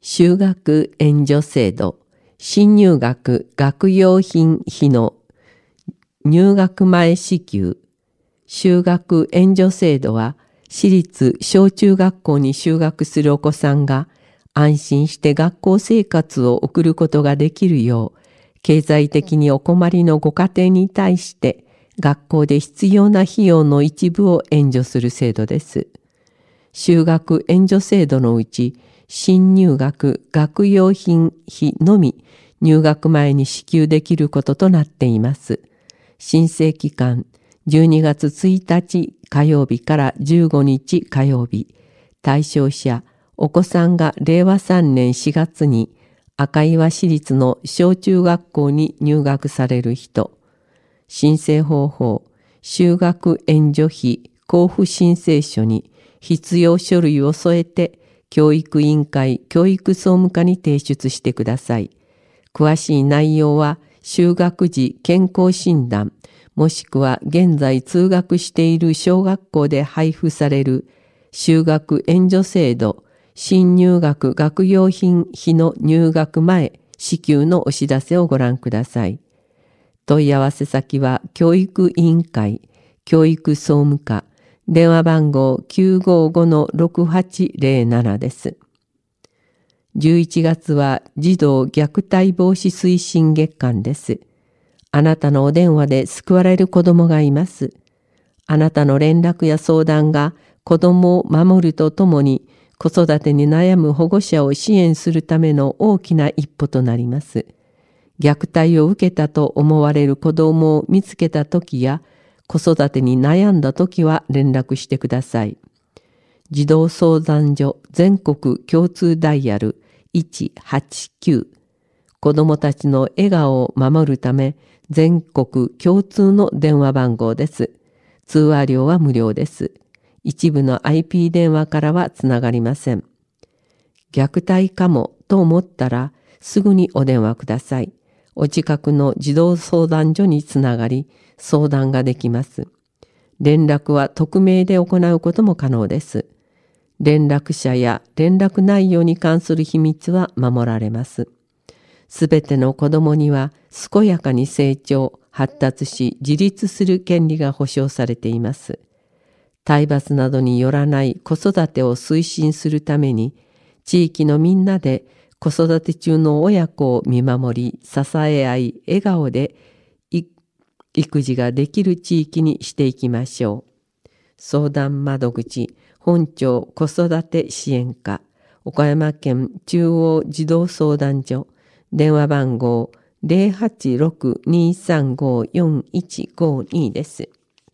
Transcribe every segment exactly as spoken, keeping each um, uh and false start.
就学援助制度、新入学学用品費の入学前支給、就学援助制度は、私立小中学校に就学するお子さんが安心して学校生活を送ることができるよう、経済的にお困りのご家庭に対して学校で必要な費用の一部を援助する制度です。就学援助制度のうち、新入学学用品費のみ入学前に支給できることとなっています。申請期間、じゅうにがつついたち火曜日からじゅうごにち火曜日。対象者、お子さんがれいわさんねんしがつに赤岩市立の小中学校に入学される人。申請方法、就学援助費交付申請書に必要書類を添えて、教育委員会教育総務課に提出してください。詳しい内容は、就学時健康診断、もしくは現在通学している小学校で配布される就学援助制度新入学学用品費の入学前支給のお知らせをご覧ください。問い合わせ先は教育委員会教育総務課電話番号 きゅうごごのろくはちぜろなな です。じゅういちがつは児童虐待防止推進月間です。あなたのお電話で救われる子供がいます。あなたの連絡や相談が子供を守るとともに子育てに悩む保護者を支援するための大きな一歩となります。虐待を受けたと思われる子供を見つけたときや子育てに悩んだときは連絡してください。児童相談所全国共通ダイヤルいちはちきゅう子どもたちの笑顔を守るため全国共通の電話番号です。通話料は無料です。一部の アイピー 電話からはつながりません。虐待かもと思ったらすぐにお電話ください。お近くの児童相談所につながり相談ができます。連絡は匿名で行うことも可能です。連絡者や連絡内容に関する秘密は守られます。すべての子どもには健やかに成長、発達し自立する権利が保障されています。体罰などによらない子育てを推進するために、地域のみんなで子育て中の親子を見守り、支え合い、笑顔で育児ができる地域にしていきましょう。相談窓口、本庁子育て支援課、岡山県中央児童相談所、電話番号 ゼロはちろくにさんごよんいちごに です。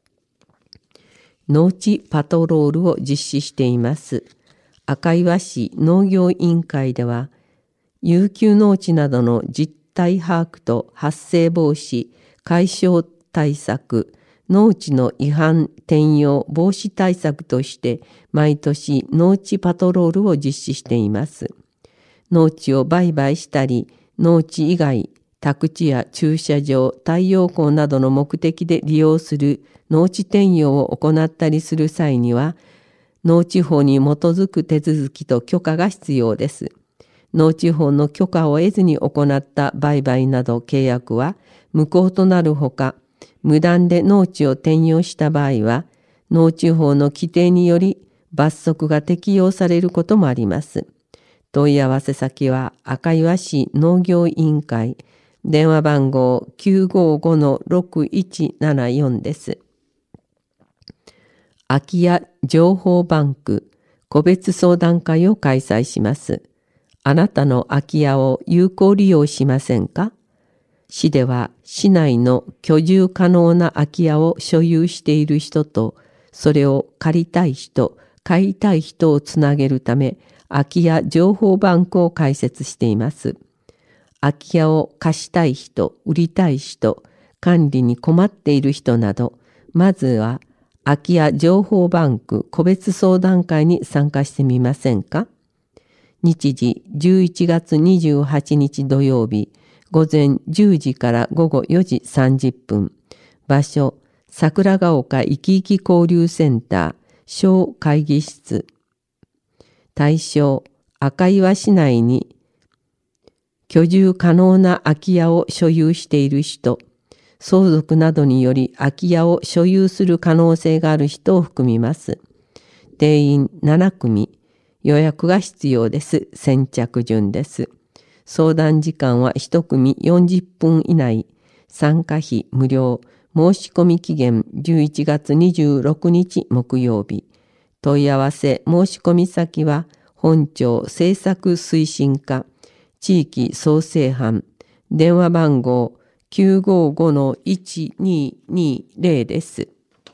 農地パトロールを実施しています。赤岩市農業委員会では、遊休農地などの実態把握と発生防止、解消対策、農地の違反転用防止対策として毎年農地パトロールを実施しています。農地を売買したり、農地以外、宅地や駐車場、太陽光などの目的で利用する農地転用を行ったりする際には、農地法に基づく手続きと許可が必要です。農地法の許可を得ずに行った売買など契約は無効となるほか、無断で農地を転用した場合は、農地法の規定により罰則が適用されることもあります。問い合わせ先は赤岩市農業委員会、電話番号 きゅうごごのろくいちななよん です。空き家情報バンク個別相談会を開催します。あなたの空き家を有効利用しませんか？市では市内の居住可能な空き家を所有している人と、それを借りたい人、買いたい人をつなげるため、空き家情報バンクを開設しています。空き家を貸したい人、売りたい人、管理に困っている人など、まずは空き家情報バンク個別相談会に参加してみませんか？日時じゅういちがつにじゅうはちにち土曜日、午前じゅうじから午後よじさんじゅっぷん。場所、桜ヶ丘いきいき交流センター小会議室。対象、 赤岩市内に居住可能な空き家を所有している人、相続などにより空き家を所有する可能性がある人を含みます。定員ななくみ、予約が必要です。先着順です。相談時間はいちくみよんじゅっぷん以内、参加費無料、申し込み期限じゅういちがつにじゅうろくにち木曜日。問い合わせ申し込み先は本庁政策推進課地域創生班、電話番号 きゅうごごのいちににゼロ です。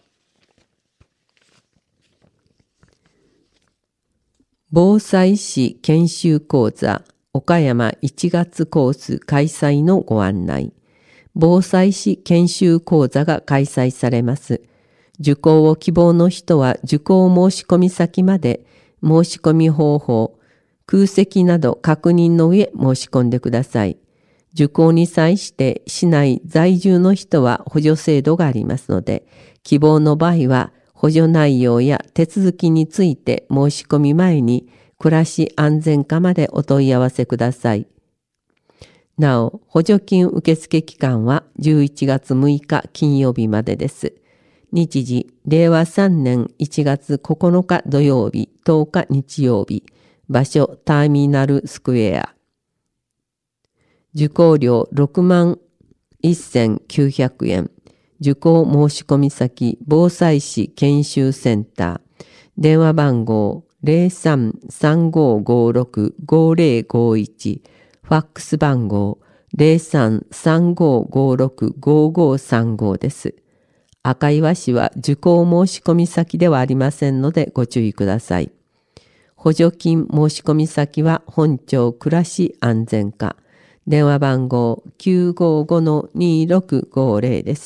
防災士研修講座岡山いちがつコース開催のご案内。防災士研修講座が開催されます。受講を希望の人は受講申し込み先まで申し込み方法、空席など確認の上申し込んでください。受講に際して市内在住の人は補助制度がありますので、希望の場合は補助内容や手続きについて申し込み前に暮らし安全課までお問い合わせください。なお、補助金受付期間はじゅういちがつむいか金曜日までです。日時、れいわさんねんいちがつここのか土曜日、とおか日曜日。場所、ターミナルスクエア。受講料ろくまんせんきゅうひゃくえん。受講申し込み先、防災士研修センター。電話番号 ゼロさんさんごごろくごゼロごいち。ファックス番号 ゼロさんさんごごろくごごさんご です。赤岩市は受講申し込み先ではありませんのでご注意ください。補助金申し込み先は本庁暮らし安全課。電話番号 きゅうごごのにろくごゼロ です。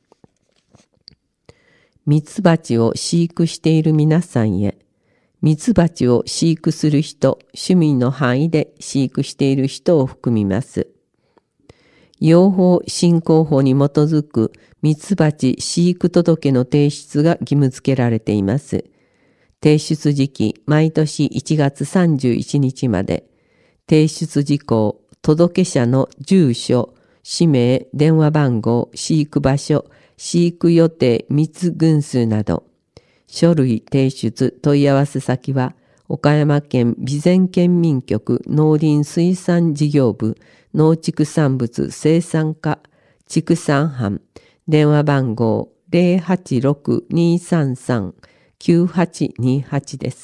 ミツバチを飼育している皆さんへ。ミツバチを飼育する人、趣味の範囲で飼育している人を含みます。養蜂振興法に基づくミツバチ飼育届の提出が義務付けられています。提出時期、毎年いちがつさんじゅういちにちまで。提出事項、届け者の住所、氏名、電話番号、飼育場所、飼育予定密群数など。書類提出問い合わせ先は、岡山県備前県民局農林水産事業部農畜産物生産課畜産班電話番号 ゼロはちろくにさんさんきゅうはちにはち です。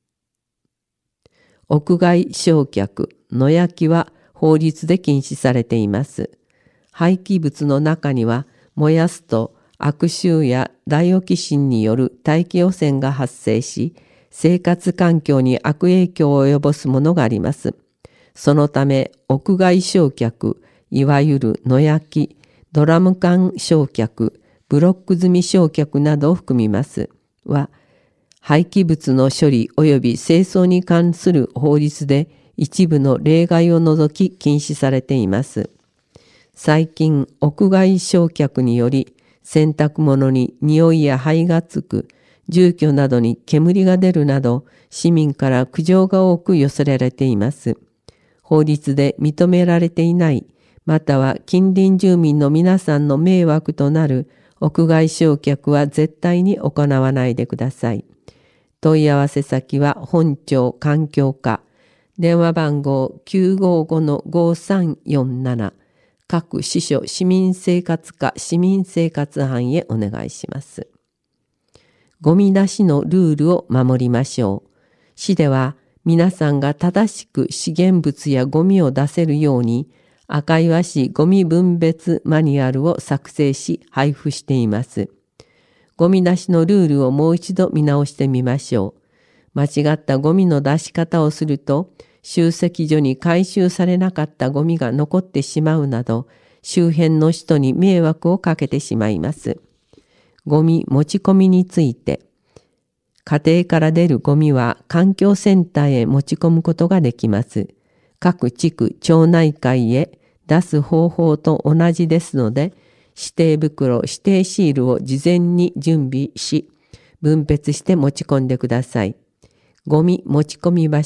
屋外焼却、野焼きは法律で禁止されています。廃棄物の中には燃やすと悪臭やダイオキシンによる大気汚染が発生し、生活環境に悪影響を及ぼすものがあります。そのため、屋外焼却、いわゆる野焼き、ドラム缶焼却、ブロック積み焼却などを含みますは、廃棄物の処理及び清掃に関する法律で一部の例外を除き禁止されています。最近、屋外焼却により、洗濯物に匂いや灰がつく、住居などに煙が出るなど、市民から苦情が多く寄せられています。法律で認められていない、または近隣住民の皆さんの迷惑となる屋外焼却は絶対に行わないでください。問い合わせ先は本庁環境課、電話番号 きゅうごごのごさんよんなな、各支所市民生活課市民生活班へお願いします。ゴミ出しのルールを守りましょう。市では皆さんが正しく資源物やゴミを出せるように赤岩市ゴミ分別マニュアルを作成し配布しています。ゴミ出しのルールをもう一度見直してみましょう。間違ったゴミの出し方をすると集積所に回収されなかったゴミが残ってしまうなど周辺の人に迷惑をかけてしまいます。ゴミ持ち込みについて、家庭から出るゴミは環境センターへ持ち込むことができます。各地区町内会へ出す方法と同じですので、指定袋、指定シールを事前に準備し、分別して持ち込んでください。ゴミ持ち込み場所、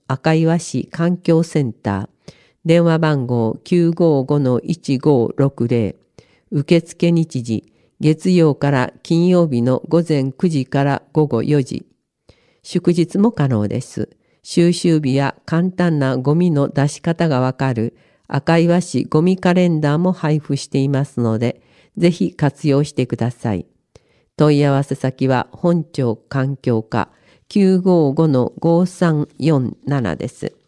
赤岩市環境センター、電話番号 きゅうごごのいちごろくぜろ、受付日時、月曜から金曜日のごぜんくじからごごよじ。祝日も可能です。収集日や簡単なゴミの出し方がわかる赤岩市ゴミカレンダーも配布していますので、ぜひ活用してください。問い合わせ先は本庁環境課 きゅうごごのごさんよんなな です。